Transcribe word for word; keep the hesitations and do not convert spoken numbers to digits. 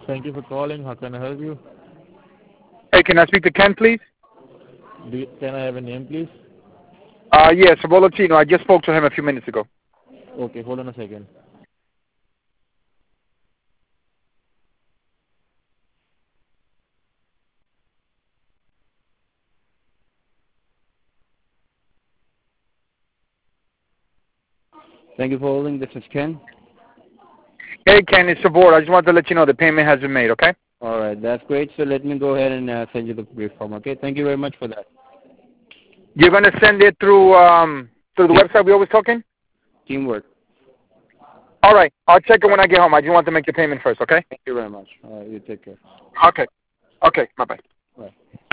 Thank you for calling. How can I help you? Hey, can I speak to Ken, please? Do you, can I have a name, please? Uh, yes, Volantino. I just spoke to him a few minutes ago. Okay, hold on a second. Thank you for holding. This is Ken. Hey, Ken, it's Savor. I just wanted to let you know the payment has been made, okay? All right, that's great. So let me go ahead and uh, send you the brief form, okay? Thank you very much for that. You're going to send it through um through the website we always talking? Teamwork. All right. I'll check it when I get home. I just want to make the payment first, okay? Thank you very much. Uh, you take care. Okay. Okay. Bye-bye. Bye.